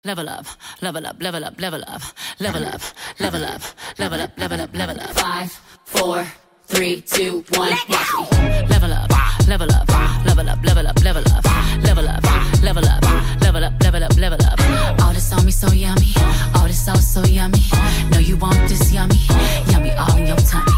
level up, level up, level up, level up, level up, level up, level up, level up, level up. 5, 4, 3, 2, 1, watch me. Level up, level up, level up, level up, level up, level up, level up, level up, level up, level up. All this on me so yummy, all this sauce so yummy. Know you want this yummy, yummy all in your tummy.